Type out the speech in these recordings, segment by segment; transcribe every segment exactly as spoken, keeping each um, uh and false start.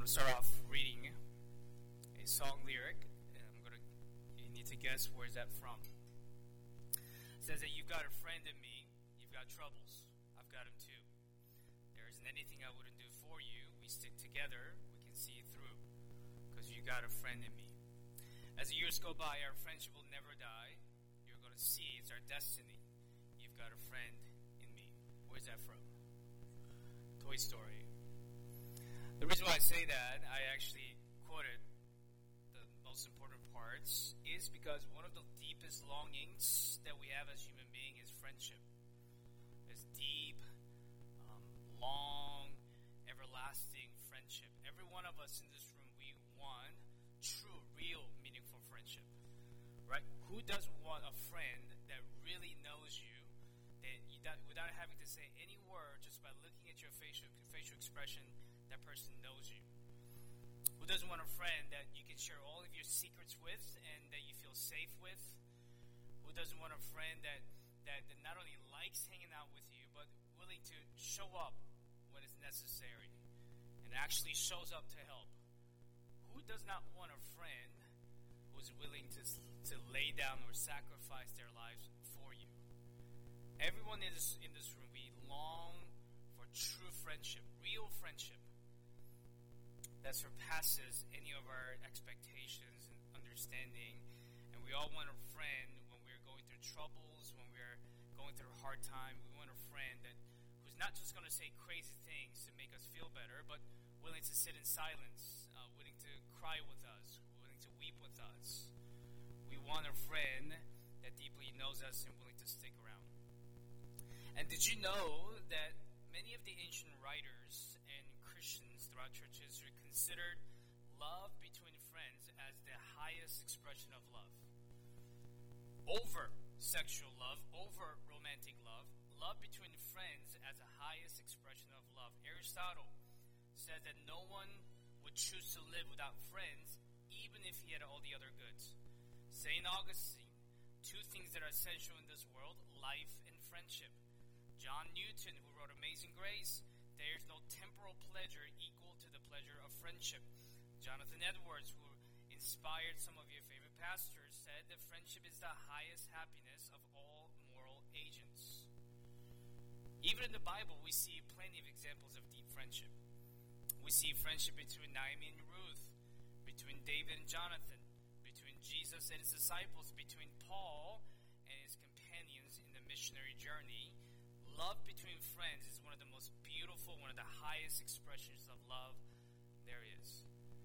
to start off reading a song lyric, and I'm gonna. You need to guess where's that from. It says that you've got a friend in me. You've got troubles. I've got them too. There isn't anything I wouldn't do for you. We stick together. We can see it through, because you got a friend in me. As the years go by, our friendship will never die. You're gonna see it's our destiny. You've got a friend in me. Where's that from? Toy Story. The reason why I say that, I actually quoted the most important parts, is because one of the deepest longings that we have as human beings is friendship. It's deep, um, long, everlasting friendship. Every one of us in this room, we want true, real, meaningful friendship. Right? Who doesn't want a friend that really knows you, that you, that without having to say any word, just by looking at your facial facial expression, that person knows you? Who doesn't want a friend that you can share all of your secrets with and that you feel safe with? Who doesn't want a friend that, that, that not only likes hanging out with you, but willing to show up when it's necessary and actually shows up to help? Who does not want a friend who's willing to, to lay down or sacrifice their lives for you? Everyone in this, in this room, we long for true friendship, real friendship, that surpasses any of our expectations and understanding. And we all want a friend when we're going through troubles, when we're going through a hard time. We want a friend that who's not just going to say crazy things to make us feel better, but willing to sit in silence, uh, willing to cry with us, willing to weep with us. We want a friend that deeply knows us and willing to stick around. And did you know that many of the ancient writers and Christians throughout church history considered love between friends as the highest expression of love? Over sexual love, over romantic love, love between friends as the highest expression of love. Aristotle said that no one would choose to live without friends, even if he had all the other goods. Saint Augustine, two things that are essential in this world, life and friendship. John Newton, who wrote Amazing Grace, there's no temporal pleasure equal to the pleasure of friendship. Jonathan Edwards, who inspired some of your favorite pastors, said that friendship is the highest happiness of all moral agents. Even in the Bible, we see plenty of examples of deep friendship. We see friendship between Naomi and Ruth, between David and Jonathan, between Jesus and his disciples, between Paul and his companions in the missionary journey. Love between friends is one of the most beautiful, one of the highest expressions of love there is.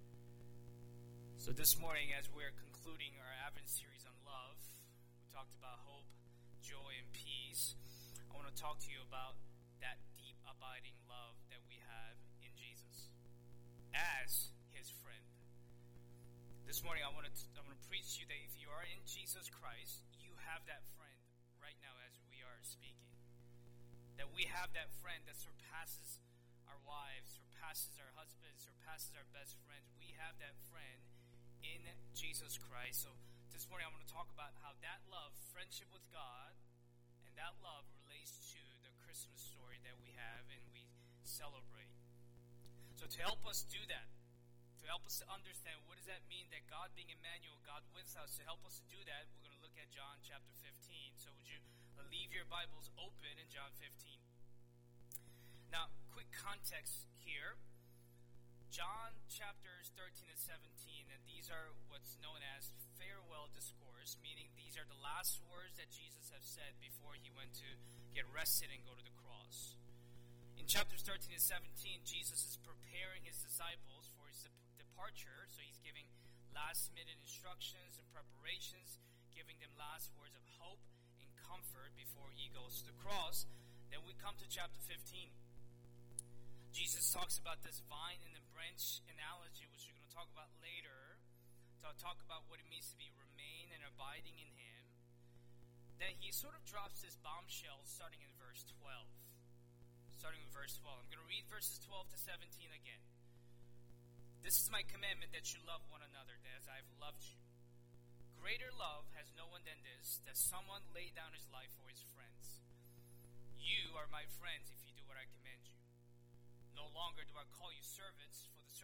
So this morning, as we're concluding our Advent series on love, we talked about hope, joy, and peace. I want to talk to you about that deep, abiding love that we have in Jesus as his friend. This morning, I want to I want to preach to you that if you are in Jesus Christ, you have that friend right now as we are speaking. That we have that friend that surpasses our wives, surpasses our husbands, surpasses our best friends. We have that friend in Jesus Christ. So this morning I want to talk about how that love, friendship with God, and that love relates to the Christmas story that we have and we celebrate. So to help us do that, to help us to understand what does that mean, that God being Emmanuel, God with us, to help us to do that, we're going to look at John chapter fifteen. So would you leave your Bibles open in John fifteen. Now, quick context here. John chapters thirteen and seventeen, and these are what's known as farewell discourse, meaning these are the last words that Jesus has said before he went to get arrested and go to the cross. In chapters thirteen and seventeen, Jesus is preparing his disciples for his departure, so he's giving last-minute instructions and preparations, giving them last words of hope and comfort before he goes to the cross. Then we come to chapter fifteen. Jesus talks about this vine and the branch analogy, which we're going to talk about later. To talk about what it means to be remain and abiding in him. Then he sort of drops this bombshell starting in verse twelve. Starting with verse twelve. I'm going to read verses twelve to seventeen again. This is my commandment, that you love one another as I've loved you. Greater love has no one than this, that someone lay down his life for his friends. You are my friends if you do what I command you. No longer do I call you servants, for the servant does not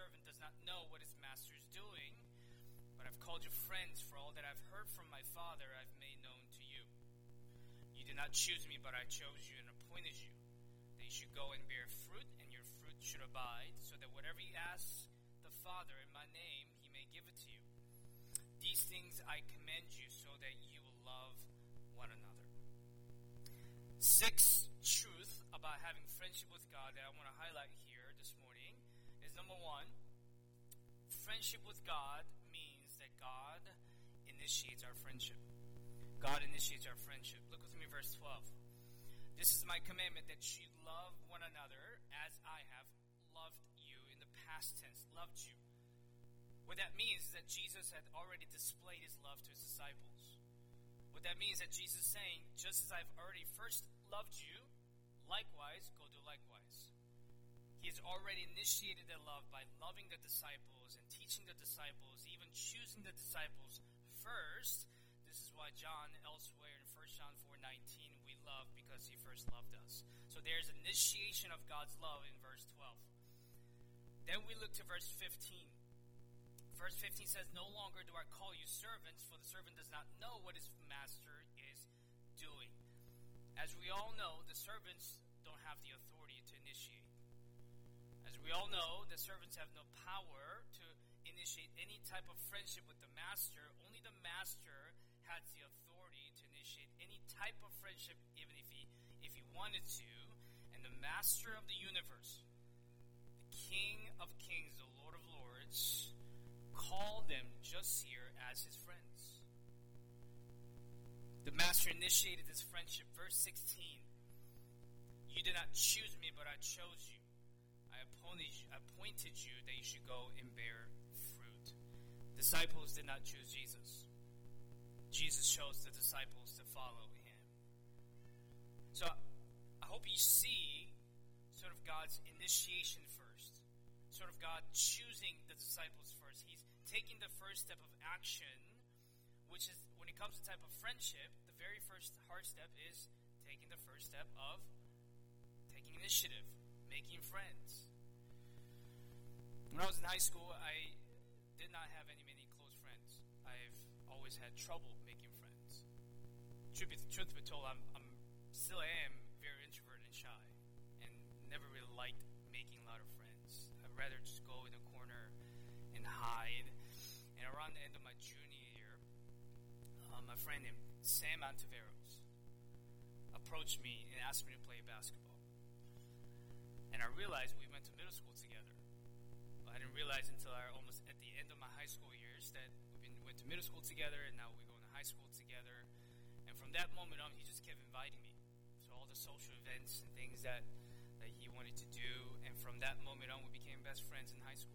not know what his master is doing, but I've called you friends, for all that I've heard from my Father I've made known to you. You did not choose me, but I chose you and appointed you, that you should go and bear fruit, and your fruit should abide, so that whatever you ask the Father in my name, he may give it to you. These things I command you, so that you will love one another. Sixth truth about having friendship with God that I want to highlight here this morning is, number one, friendship with God means that God initiates our friendship. God initiates our friendship. Look with me, verse twelve. This is my commandment, that you love one another as I have loved you, in the past tense, loved you. What that means is that Jesus had already displayed his love to his disciples. What that means is that Jesus is saying, just as I've already first loved you, likewise, go do likewise. He has already initiated their love by loving the disciples and teaching the disciples, even choosing the disciples first. This is why John, elsewhere in First John four nineteen, we love because he first loved us. So there's initiation of God's love in verse twelve. Then we look to verse fifteen. Verse fifteen says, no longer do I call you servants, for the servant does not know what his master is doing. As we all know, the servants don't have the authority to initiate. As we all know, the servants have no power to initiate any type of friendship with the master. Only the master has the authority to initiate any type of friendship, even if he if he wanted to. And the master of the universe, the King of kings, the Lord of lords, called them just here as his friends. The master initiated this friendship. Verse sixteen. You did not choose me, but I chose you. I appointed you, appointed you that you should go and bear fruit. Disciples did not choose Jesus. Jesus chose the disciples to follow him. So I hope you see sort of God's initiation first. Sort of God choosing the disciples first. He's taking the first step of action, which is, when it comes to type of friendship, the very first hard step is taking the first step of taking initiative, making friends. When I was in high school, I did not have any many close friends. I've always had trouble making friends. Truth be, truth be told, I'm, I'm still am very introverted and shy, and never really liked making a lot of friends. I'd rather just go in a corner and hide. And around the end of my junior year, uh, my friend named Sam Antiveros approached me and asked me to play basketball. And I realized we went to middle school together. But I didn't realize until I almost at the end of my high school years that we been, went to middle school together, and now we're going to high school together. And from that moment on, he just kept inviting me to all the social events and things that, that he wanted to do. And from that moment on, we became best friends in high school.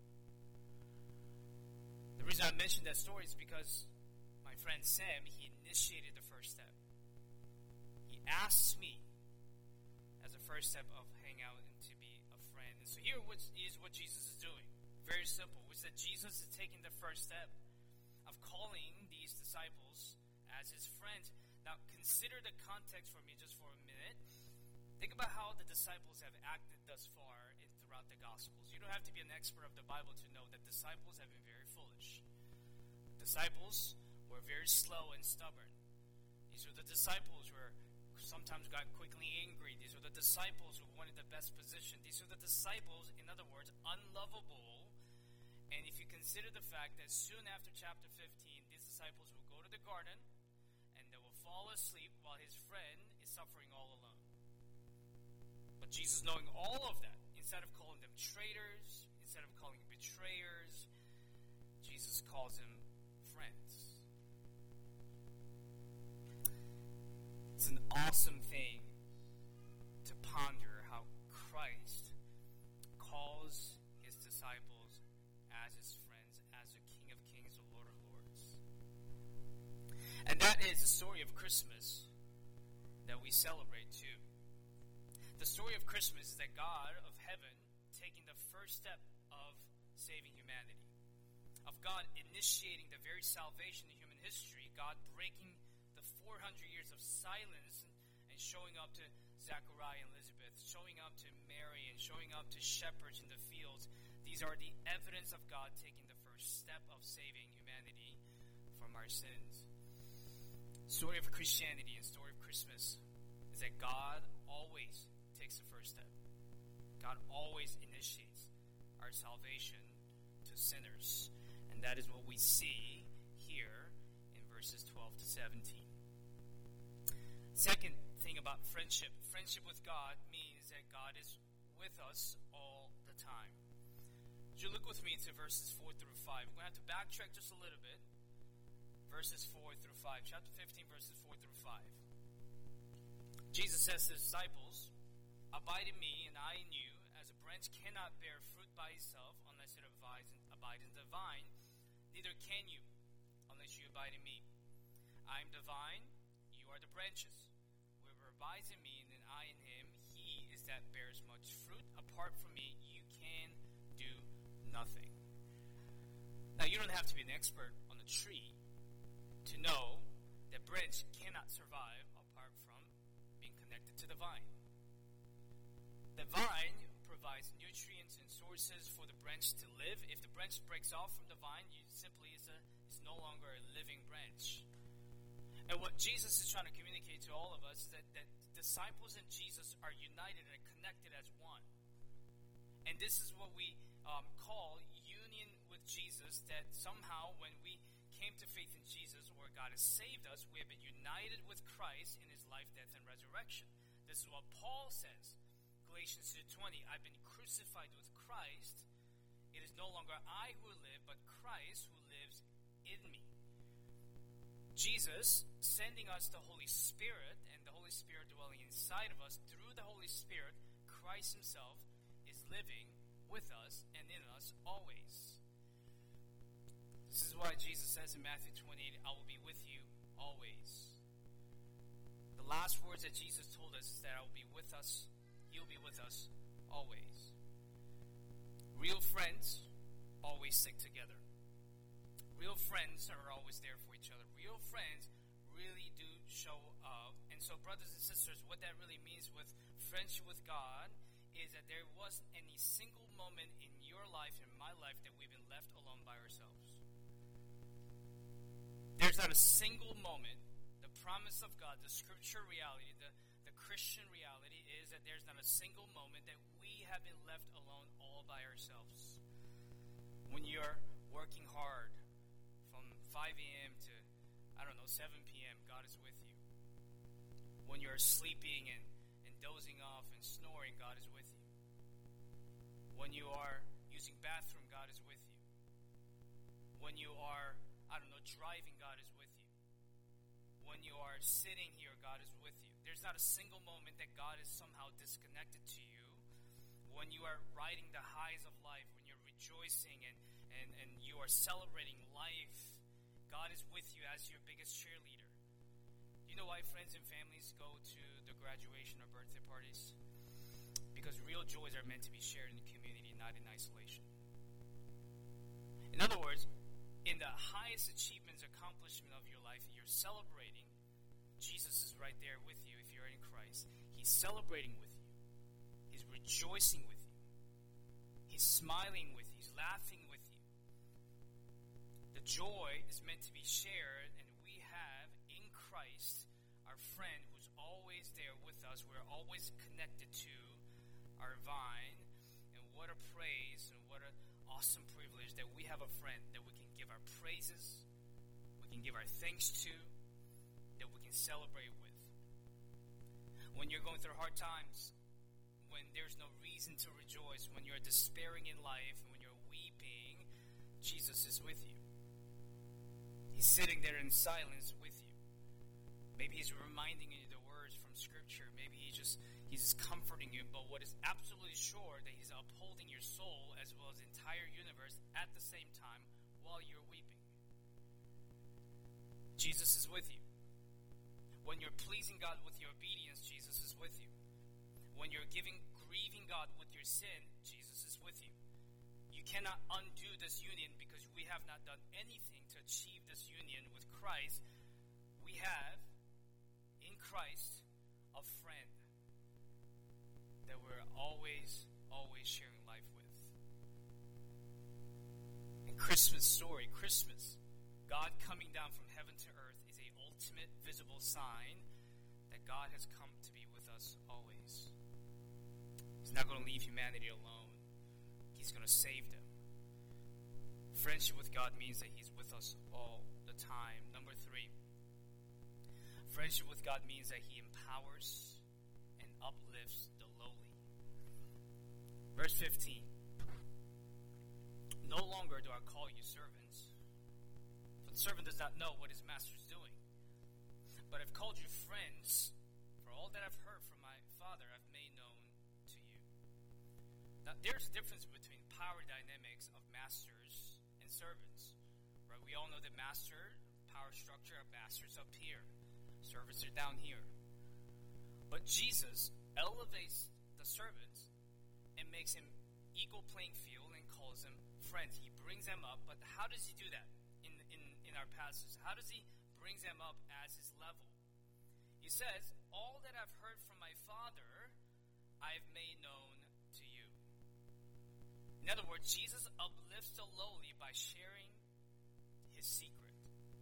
The reason I mentioned that story is because my friend Sam, he initiated the first step. He asked me as a first step of hang out and to be a friend. And so here is what Jesus is doing. Very simple. We said Jesus is taking the first step of calling these disciples as his friends. Now consider the context for me just for a minute. Think about how the disciples have acted thus far in, throughout the Gospels. You don't have to be an expert of the Bible to know that disciples have been very foolish. The disciples were very slow and stubborn. These were the disciples who were sometimes got quickly angry. These were the disciples who wanted the best position. These were the disciples, in other words, unlovable. And if you consider the fact that soon after chapter fifteen, these disciples will go to the garden and they will fall asleep while his friend is suffering all alone. But Jesus, knowing all of that, instead of calling them traitors, instead of calling them betrayers, Jesus calls them friends. It's an awesome thing to ponder how Christ calls his disciples as his friends, as the King of Kings, the Lord of Lords. And that is the story of Christmas that we celebrate too. The story of Christmas is that God of heaven taking the first step of saving humanity, of God initiating the very salvation in human history, God breaking the four hundred years of silence and, and showing up to Zachariah and Elizabeth, showing up to Mary and showing up to shepherds in the fields, These are the evidence of God taking the first step of saving humanity from our sins. Story of Christianity and story of Christmas is that God always takes the first step. God always initiates our salvation to sinners. And that is what we see here in verses twelve to seventeen. Second thing about friendship. Friendship with God means that God is with us all the time. Would you look with me to verses four through five? We're going to have to backtrack just a little bit. Verses four through five. Chapter fifteen, verses four through five. Jesus says to his disciples, "Abide in me, and I in you, as a branch cannot bear fruit by itself unless it abides in, abide in the vine, neither can you unless you abide in me. I am the vine, you are the branches. Whoever abides in me, and then I in him, he is that bears much fruit. Apart from me, you can do nothing." Now, you don't have to be an expert on a tree to know that branch cannot survive apart from being connected to the vine. The vine provides nutrients and sources for the branch to live. If the branch breaks off from the vine, you simply is a is no longer a living branch. And what Jesus is trying to communicate to all of us is that, that disciples and Jesus are united and connected as one. And this is what we um, call union with Jesus, that somehow when we came to faith in Jesus, or God has saved us, we have been united with Christ in his life, death, and resurrection. This is what Paul says. Galatians two twenty, "I've been crucified with Christ. It is no longer I who live, but Christ who lives in me." Jesus sending us the Holy Spirit, and the Holy Spirit dwelling inside of us, through the Holy Spirit, Christ himself is living with us and in us always. This is why Jesus says in Matthew twenty-eight, "I will be with you always." The last words that Jesus told us is that I will be with us, he'll be with us always. Real friends always stick together. Real friends are always there for each other. Real friends really do show up. And so, brothers and sisters, what that really means with friendship with God is that there wasn't any single moment in your life, in my life, that we've been left alone by ourselves. There's not a single moment. The promise of God, the scripture reality, the, the Christian reality is that there's not a single moment that we have been left alone all by ourselves. When you're working hard from five a.m. to, I don't know, seven p.m., God is with you. When you're sleeping and, and dozing off and snoring, God is with you. When you are using bathroom, God is with you. When you are, I don't know, driving, God is with you. When you are sitting here, God is with you. There's not a single moment that God is somehow disconnected to you. When you are riding the highs of life, when you're rejoicing and, and, and you are celebrating life, God is with you as your biggest cheerleader. You know why friends and families go to the graduation or birthday parties? Because real joys are meant to be shared in the community, not in isolation. In other words, in the highest achievements, accomplishment of your life, you're celebrating. Jesus is right there with you if you're in Christ. He's celebrating with you. He's rejoicing with you. He's smiling with you. He's laughing with you. The joy is meant to be shared, and we have in Christ our friend who's always there with us. We're always connected to our vine. And what a praise and what an awesome privilege that we have a friend that we can give our praises, we can give our thanks to, that we can celebrate with. When you're going through hard times, when there's no reason to rejoice, when you're despairing in life, and when you're weeping, Jesus is with you. He's sitting there in silence with you. Maybe he's reminding you the words from Scripture. Maybe he just he's just comforting you. But what is absolutely sure, that he's upholding your soul as well as the entire universe at the same time while you're weeping. Jesus is with you. When you're pleasing God with your obedience, Jesus is with you. When you're giving, grieving God with your sin, Jesus is with you. You cannot undo this union because we have not done anything to achieve this union with Christ. We have, in Christ, a friend that we're always, always sharing life with. Christmas story, Christmas, God coming down from heaven to earth, is a ultimate visible sign that God has come to be with us always. He's not going to leave humanity alone. He's going to save them. Friendship with God means that He's with us all the time. Number three, friendship with God means that He empowers and uplifts the lowly. Verse fifteen. No longer do I call you servants, for the servant does not know what his master is doing. But I've called you friends, for all that I've heard from my Father I've made known to you. Now, there's a difference between power dynamics of masters and servants. Right? We all know that master, power structure of masters up here. Servants are down here. But Jesus elevates the servants and makes him equal playing field and calls them friends. He brings them up, but how does he do that in, in, in our passage? How does he bring them up as his level? He says, all that I've heard from my Father, I've made known to you. In other words, Jesus uplifts the lowly by sharing his secret,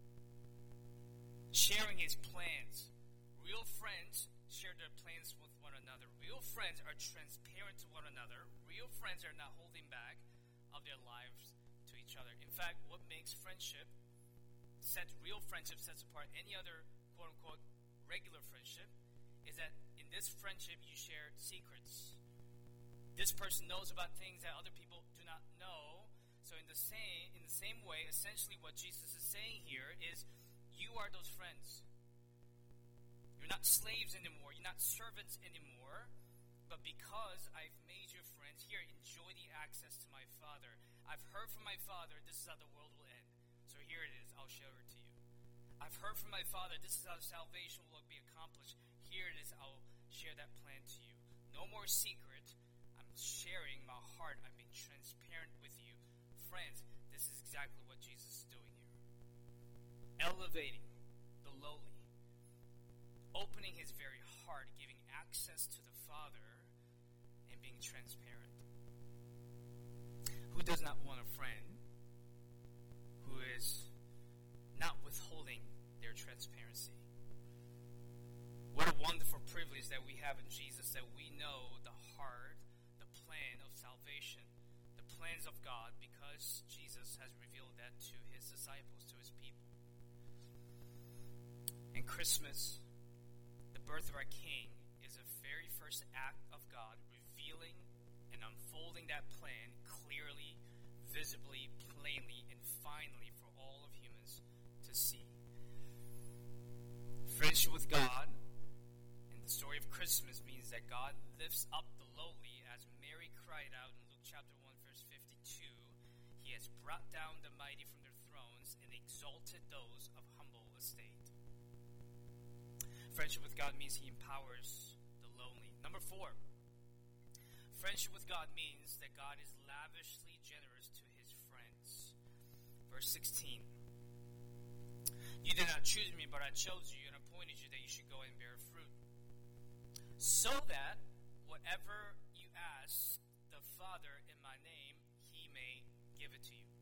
sharing his plans. Real friends share their plans with one another. Real friends are transparent to one another. Real friends are not holding back of their lives to each other. In fact, what makes friendship, sets real friendship sets apart any other quote-unquote regular friendship, is that in this friendship you share secrets. This person knows about things that other people do not know. So in the same in the same way, essentially what Jesus is saying here is, you are those friends. You're not slaves anymore. You're not servants anymore. But because I've made you friends, here, enjoy the access to my Father. I've heard from my Father, this is how the world will end. So here it is, I'll share it to you. I've heard from my Father, this is how salvation will be accomplished. Here it is, I'll share that plan to you. No more secret. I'm sharing my heart. I'm being transparent with you. Friends, this is exactly what Jesus is doing here. Elevating the lowly. Opening his very heart, giving access to the Father, and being transparent. Who does not want a friend who is not withholding their transparency? What a wonderful privilege that we have in Jesus, that we know the heart, the plan of salvation, the plans of God, because Jesus has revealed that to his disciples, to his people. And Christmas, the birth of our King, is the very first act of God revealing and unfolding that plan clearly, visibly, plainly, and finally for all of humans to see. Friendship with God and the story of Christmas means that God lifts up the lowly, as Mary cried out in Luke chapter one verse fifty-two. He has brought down the mighty from their thrones and exalted those of humble estate. Friendship with God means he empowers the lonely. Number four, friendship with God means that God is lavishly generous to his friends. Verse sixteen. You did not choose me, but I chose you and appointed you that you should go and bear fruit, so that whatever you ask the Father in my name, he may give it to you.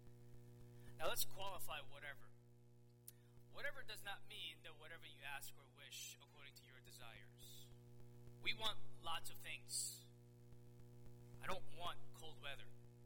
Now let's qualify whatever. Whatever does not mean that whatever you ask or wish according to your desires. We want lots of things. I don't want cold weather.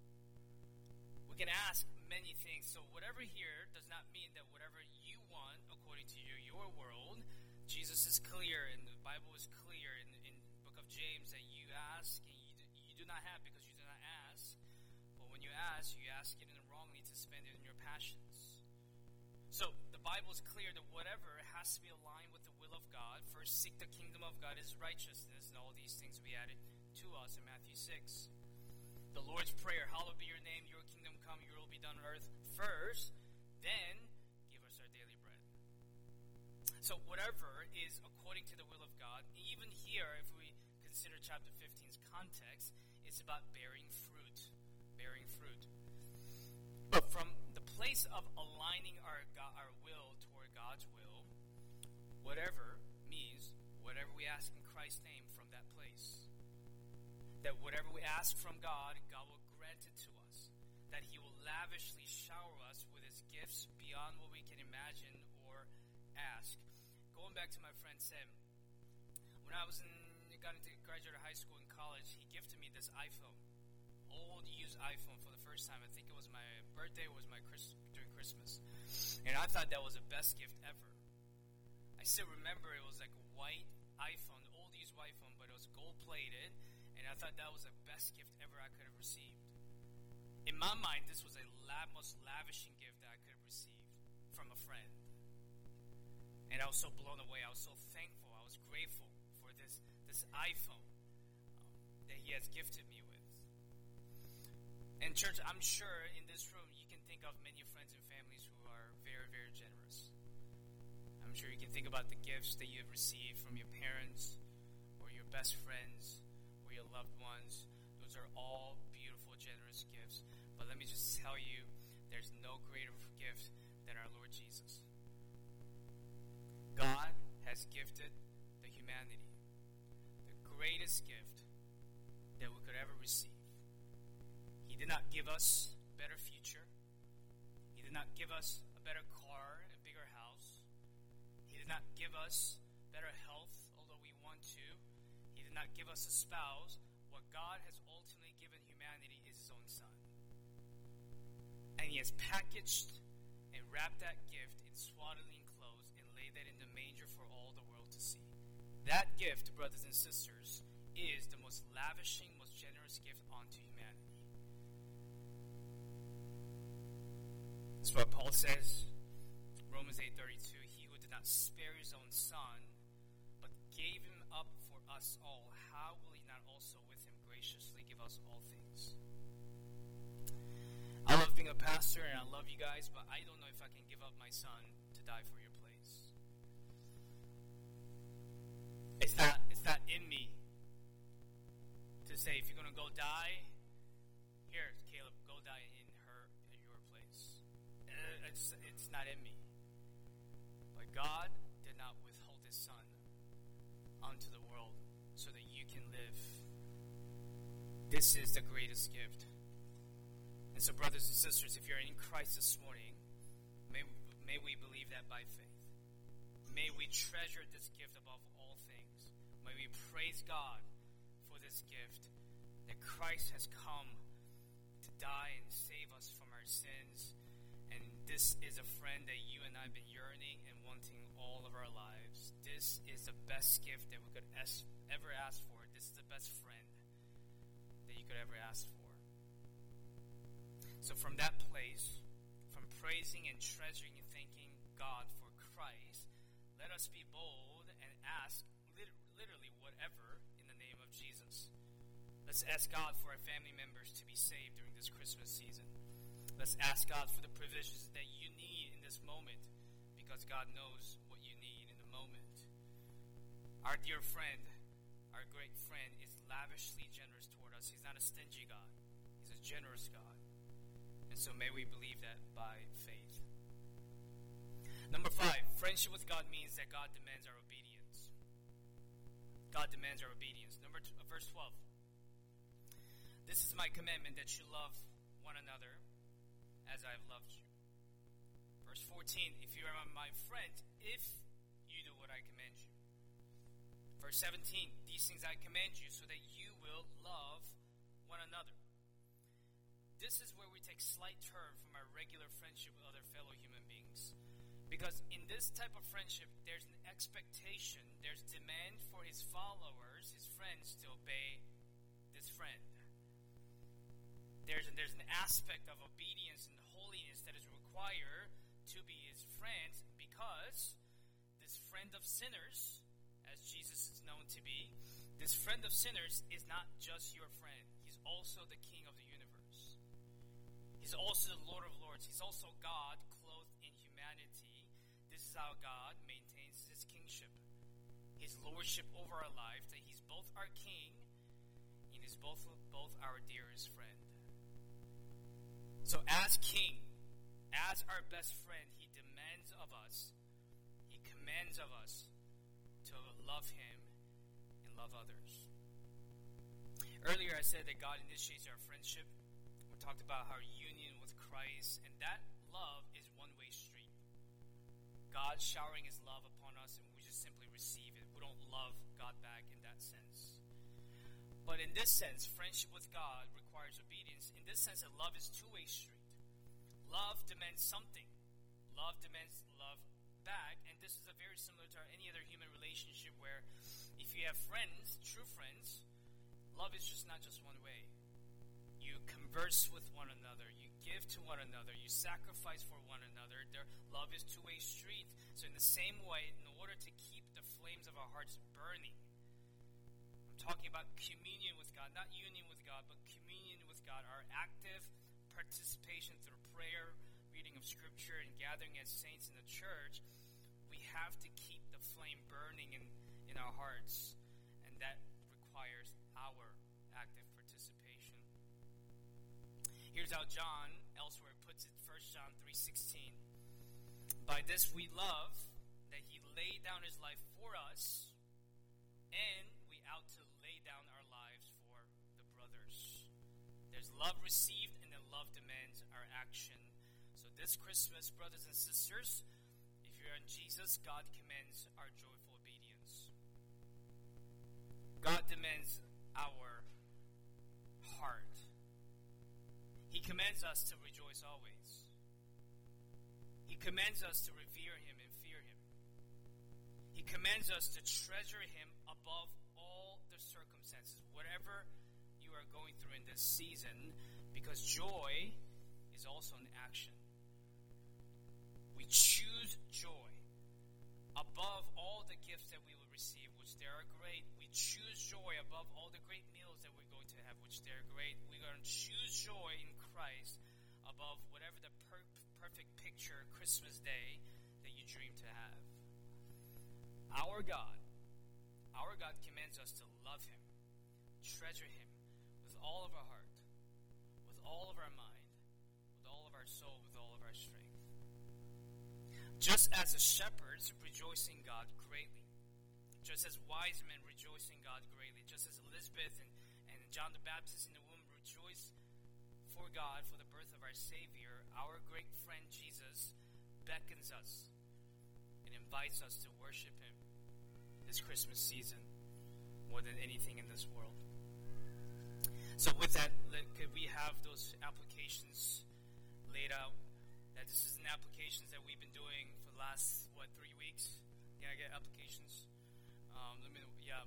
We can ask many things. So whatever here does not mean that whatever you want according to your, your world. Jesus is clear, and the Bible is clear in, in the book of James that you ask and you do, you do not have because you do not ask. But when you ask, you ask it in wrongly to spend it in your passions. So the Bible is clear that whatever has to be aligned with the will of God. First, seek the kingdom of God, his righteousness, and all these things will be added to us in Matthew six. The Lord's Prayer, hallowed be your name, your kingdom come, your will be done on earth first, then give us our daily bread. So whatever is according to the will of God, even here, if we consider chapter fifteen's context, it's about bearing fruit. Bearing fruit. But from the place of aligning our God, our will toward God's will, whatever means whatever we ask in Christ's name from that place. That whatever we ask from God, God will grant it to us. That he will lavishly empower us with his gifts beyond what we can imagine or ask. Going back to my friend Sam, when I was in, got into graduate high school and college, he gifted me this iPhone, old used iPhone for the first time. I think it was my birthday, or was my Chris, during Christmas, and I thought that was the best gift ever. I still remember it was like a white iPhone, old used iPhone, but it was gold plated, and I thought that was the best gift ever I could have received. In my mind, this was a la- most lavishing gift that I could have received from a friend. And I was so blown away. I was so thankful. I was grateful for this, this iPhone um, that he has gifted me with. And church, I'm sure in this room you can think of many friends and families who are very, very generous. I'm sure you can think about the gifts that you have received from your parents or your best friends or your loved ones. Those are all beautiful, generous gifts. But let me just tell you, there's no greater gift than our Lord Jesus. God has gifted the humanity the greatest gift that we could ever receive. He did not give us a better future. He did not give us a better car and a bigger house. He did not give us better health, although we want to. He did not give us a spouse. What God has ultimately given humanity is his own son. And he has packaged and wrapped that gift in swaddling clothes and laid that in the manger for all the world to see. That gift, brothers and sisters, is the most lavishing, most generous gift onto humanity. That's what Paul says, Romans eight thirty-two, he who did not spare his own son, but gave him up for us all, how will he not also with him graciously give us all things? I love being a pastor and I love you guys, but I don't know if I can give up my son to die for your place. It's not, it's not in me to say, if you're going to go die, here, Caleb, go die in her, in your place. It's, it's not in me. But God did not withhold his son unto the world so that you can live. This is the greatest gift. And so, brothers and sisters, if you're in Christ this morning, may, may we believe that by faith. May we treasure this gift above all things. May we praise God for this gift, that Christ has come to die and save us from our sins. And this is a friend that you and I have been yearning and wanting all of our lives. This is the best gift that we could es- ever ask for. This is the best friend that you could ever ask for. So from that place, from praising and treasuring and thanking God for Christ, let us be bold and ask lit- literally whatever in the name of Jesus. Let's ask God for our family members to be saved during this Christmas season. Let's ask God for the provisions that you need in this moment, because God knows what you need in the moment. Our dear friend, our great friend, is lavishly generous toward us. He's not a stingy God. He's a generous God. And so may we believe that by faith. Number five, friendship with God means that God demands our obedience. God demands our obedience. Number two, uh, verse twelve. This is my commandment, that you love one another as I have loved you. Verse fourteen, if you are my friend, if you do what I command you. Verse seventeen, these things I command you so that you will love one another. This is where we take slight turn from our regular friendship with other fellow human beings. Because in this type of friendship, there's an expectation, there's demand for his followers, his friends, to obey this friend. There's, there's an aspect of obedience and holiness that is required to be his friends, because this friend of sinners, as Jesus is known to be, this friend of sinners is not just your friend. He's also the King of the universe. He's also the Lord of Lords. He's also God clothed in humanity. This is how God maintains his kingship, his lordship over our life, that he's both our king and he's both, both our dearest friend. So as king, as our best friend, he demands of us, he commands of us to love him and love others. Earlier I said that God initiates our friendship. We talked about our union with Christ, and that God showering his love upon us and we just simply receive it. We don't love God back in that sense. But in this sense, friendship with God requires obedience. In this sense, that love is two-way street. Love demands something. Love demands love back. And this is a very similar to any other human relationship where if you have friends, true friends, love is just not just one way. You converse with one another. You give to one another. You sacrifice for one another. Their love is two-way street. So in the same way, in order to keep the flames of our hearts burning, I'm talking about communion with God, not union with God, but communion with God, our active participation through prayer, reading of Scripture, and gathering as saints in the church. We have to keep the flame burning in, in our hearts, and that requires our active participation. Here's how John elsewhere puts it, First John three sixteen. By this we love, that he laid down his life for us, and we ought to lay down our lives for the brothers. There's love received, and then love demands our action. So this Christmas, brothers and sisters, if you're in Jesus, God commands our joyful obedience. God demands our heart. He commands us to rejoice always. He commands us to revere him and fear him. He commands us to treasure him above all the circumstances, whatever you are going through in this season, because joy is also an action. We choose joy above all the gifts that we will receive, which they are great. We choose joy above all the great meals that we're going to have, which they are great. We're going to choose joy in Christ above whatever the per- perfect picture Christmas Day that you dream to have. Our God, our God commands us to love him, treasure him with all of our heart, with all of our mind, with all of our soul, with all of our strength. Just as the shepherds rejoice in God greatly, just as wise men rejoice in God greatly, just as Elizabeth and, and John the Baptist in the womb rejoice for God for the birth of our Savior, our great friend Jesus beckons us and invites us to worship him this Christmas season more than anything in this world. So with that, could we have those applications laid out? That this is an applications that we've been doing for the last, what, three weeks? Can I get applications? Um, let me, yeah.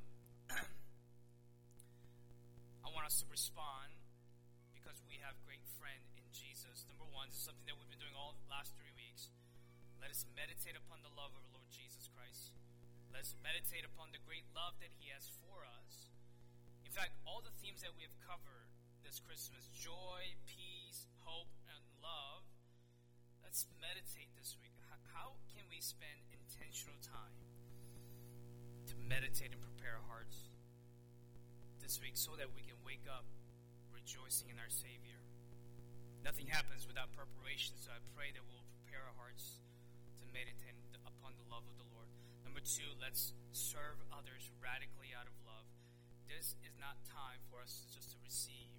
I want us to respond because we have great friend in Jesus. Number one, this is something that we've been doing all the last three weeks. Let us meditate upon the love of our Lord Jesus Christ. Let us meditate upon the great love that he has for us. In fact, all the themes that we have covered this Christmas, joy, peace, hope, and love, let's meditate this week. How can we spend intentional time to meditate and prepare our hearts this week so that we can wake up rejoicing in our Savior? Nothing happens without preparation, so I pray that we'll prepare our hearts to meditate upon the love of the Lord. Number two, let's serve others radically out of love. This is not time for us just to receive.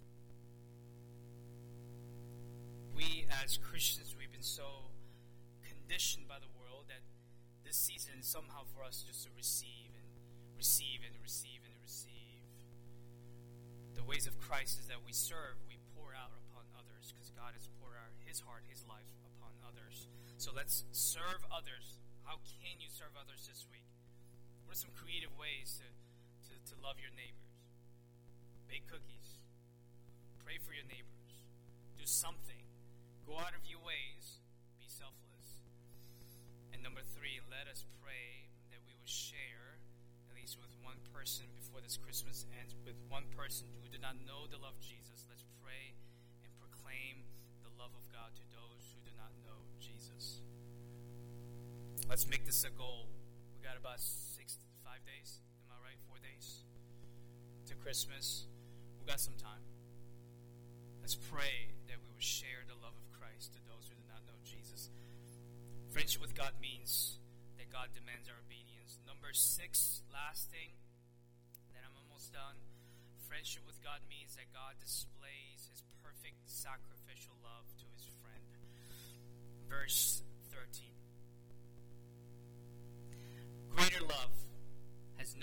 We as Christians, we've been so conditioned by the world that this season is somehow for us just to receive and receive and receive and receive. The ways of Christ is that we serve, we pour out upon others because God has poured out his heart, his life upon others. So let's serve others. How can you serve others this week? What are some creative ways to, to, to love your neighbors? Bake cookies. Pray for your neighbors. Do something. Go out of your ways. Be selfless. And number three, let us pray that we will share, at least with one person before this Christmas ends, with one person who did not know the love of Jesus. Let's pray and proclaim the love of God to those who do not know Jesus. Let's make this a goal. We got about six, five days. Am I right? Four days to Christmas. We got some time. Let's pray that we will share the love of Christ to those who do not know Jesus. Friendship with God means that God demands our obedience. Number six, last thing, then I'm almost done. Friendship with God means that God displays his perfect sacrificial love to his friend. Verse thirteen.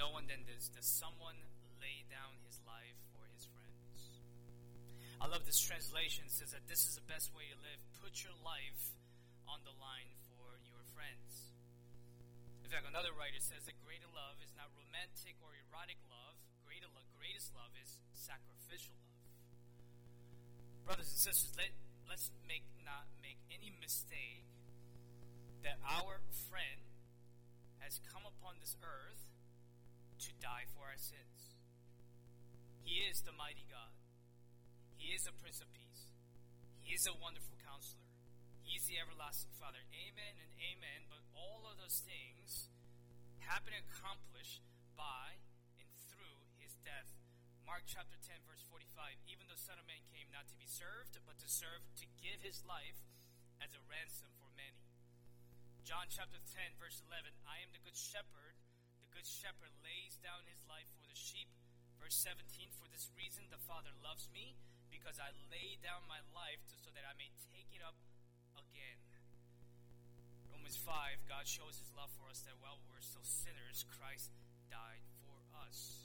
no one than this, does someone lay down his life for his friends. I love this translation. It says that this is the best way to live. Put your life on the line for your friends. In fact, another writer says that greater love is not romantic or erotic love. Greater love, greatest love is sacrificial love. Brothers and sisters, let, let's make not make any mistake that our friend has come upon this earth to die for our sins. He is the mighty God. He is the Prince of Peace. He is a wonderful counselor. He is the everlasting Father. Amen and amen. But all of those things have been accomplished by and through his death. Mark chapter ten, verse forty-five. Even the Son of Man came not to be served, but to serve, to give his life as a ransom for many. John chapter ten, verse eleven. I am the good shepherd. The good shepherd lays down his life for the sheep. Verse seventeen. For this reason the Father loves me, because I lay down my life to, so that I may take it up again. Romans five. God shows his love for us that while we were still sinners, Christ died for us.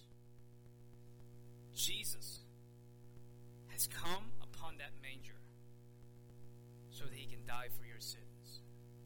Jesus has come upon that manger so that he can die for your sins.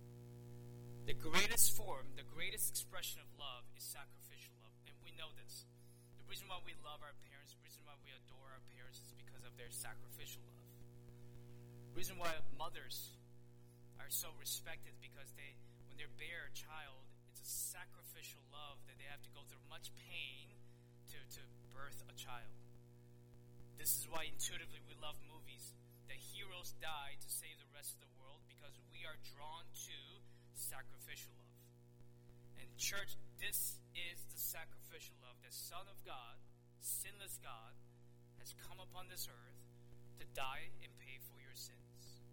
The greatest form, the greatest expression of love is sacrificial love, and we know this. The reason why we love our parents, the reason why we adore our parents is because of their sacrificial love. The reason why mothers are so respected because they, when they bear a child, it's a sacrificial love that they have to go through much pain to, to birth a child. This is why intuitively we love movies. The heroes die to save the rest of the world because we are drawn to sacrificial love. And church, this is the sacrificial love. The Son of God, sinless God, has come upon this earth to die and pay for your sins.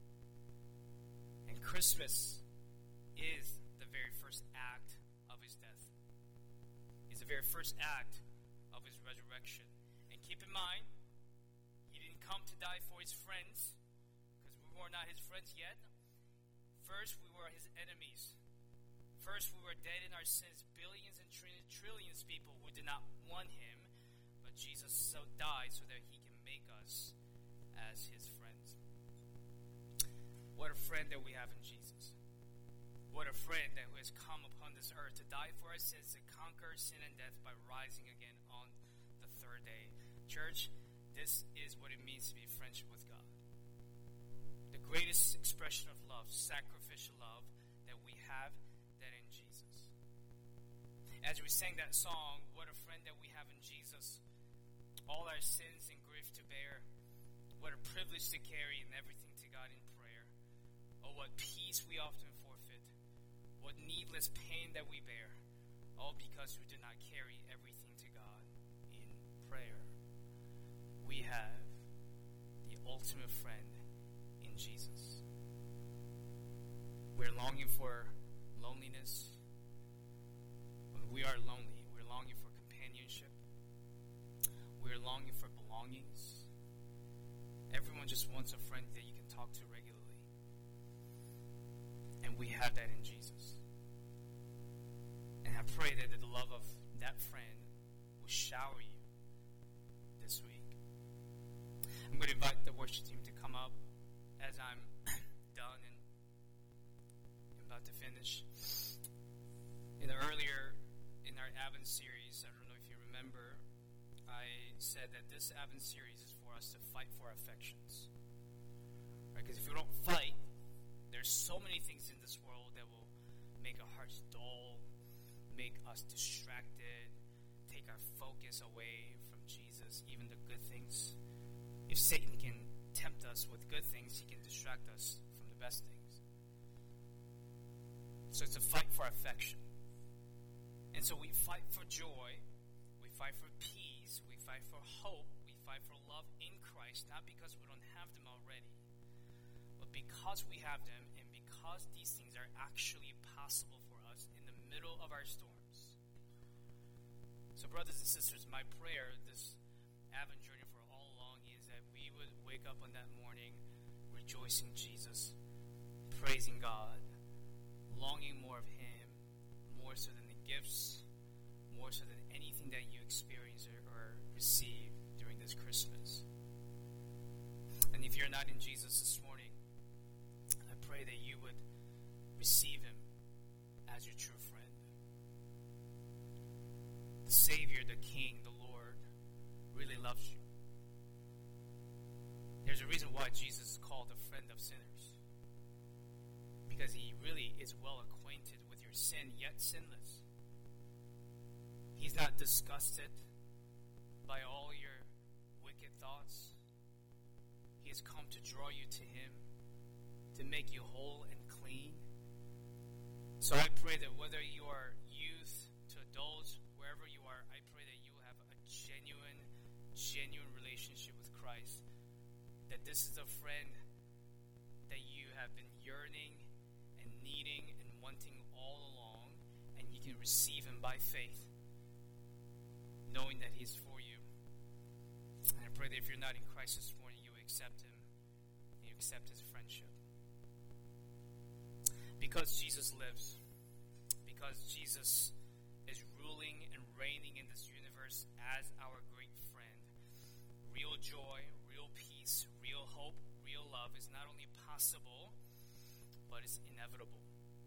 And Christmas is the very first act of his death. It's the very first act of his resurrection. And keep in mind, he didn't come to die for his friends, because we were not his friends yet. First, we were his enemies. First, we were dead in our sins, billions and tr- trillions of people who did not want him, but Jesus so died so that he can make us as his friends. What a friend that we have in Jesus. What a friend that who has come upon this earth to die for our sins, to conquer sin and death by rising again on the third day. Church, this is what it means to be in friendship with God. The greatest expression of love, sacrificial love, that we have that in Jesus. As we sang that song, what a friend that we have in Jesus. All our sins and grief to bear. What a privilege to carry and everything to God in prayer. Oh, what peace we often forfeit. What needless pain that we bear. All because we do not carry everything to God in prayer. We have the ultimate friend in Jesus. We're longing for loneliness. When we are lonely, we're longing for companionship. We're longing for belongings. Everyone just wants a friend that you can talk to regularly. And we have that in Jesus. And I pray that the love of that friend will shower you this week. I'm going to invite the worship team to come up as I'm done and about to finish. In the earlier, in our Advent series, I don't know if you remember, I said that this Advent series is for us to fight for our affections. Right? Because if we don't fight, there's so many things in this world that will make our hearts dull, make us distracted, take our focus away from Jesus, even the good things. If Satan can tempt us with good things, he can distract us from the best things. So it's a fight for affection. And so we fight for joy, we fight for peace, we fight for hope, we fight for love in Christ, not because we don't have them already, but because we have them and because these things are actually possible for us in the middle of our storms. So brothers and sisters, my prayer this Advent journey for all along is that we would wake up on that morning rejoicing Jesus, praising God, longing more of him, more so than the gifts, more more so than anything that you experience or, or receive during this Christmas. And if you're not in Jesus this morning, I pray that you would receive him as your true friend. The Savior, the King, the Lord really loves you. There's a reason why Jesus is called a friend of sinners. Because he really is well acquainted with your sin, yet sinless. He's not disgusted by all your wicked thoughts. He has come to draw you to him, to make you whole and clean. So I pray that whether you are youth to adults, wherever you are, I pray that you will have a genuine, genuine relationship with Christ. That this is a friend that you have been yearning and needing and wanting all along, and you can receive him by faith, knowing that he's for you. And I pray that if you're not in Christ this morning, you accept him, and you accept his friendship. Because Jesus lives, because Jesus is ruling and reigning in this universe as our great friend, real joy, real peace, real hope, real love is not only possible, but it's inevitable.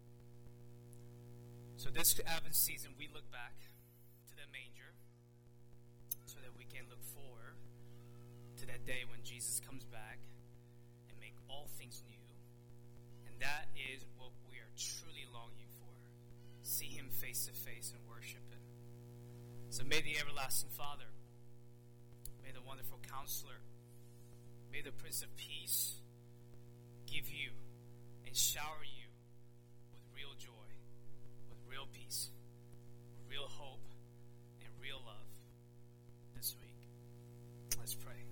So this Advent season, we look back to the manger so that we can look forward to that day when Jesus comes back and make all things new. And that is what we are truly longing for. See him face to face and worship him. So may the everlasting Father, may the wonderful Counselor, may the Prince of Peace give you and shower you with real joy, with real peace, with real hope, and real love this week. Let's pray.